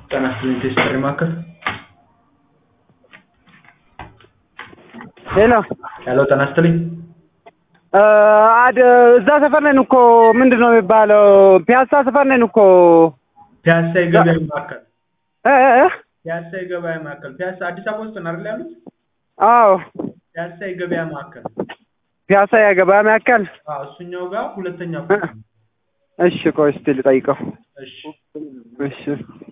ተናስተን ተስተሪ ማከር ሄሎ ተናስተልኝ አድ እዛ ሰፈር ነን እኮ ምንድነው የሚባለው ፒያሳ ሰፈር ነን እኮ ፒያሳ የገበያ ማከል ፒያሳ የገበያ ማከል ፒያሳ አዲስ አበባ ውስጥ ነው አይደል ያሉት? አዎ ፒያሳ የገበያ ማከል ፒያሳ የገበያ ማከል እሱኛው ጋር ሁለተኛ ፎቅ። እሺ ቆይ እስቲ ልጠይቀው። እሺ እሺ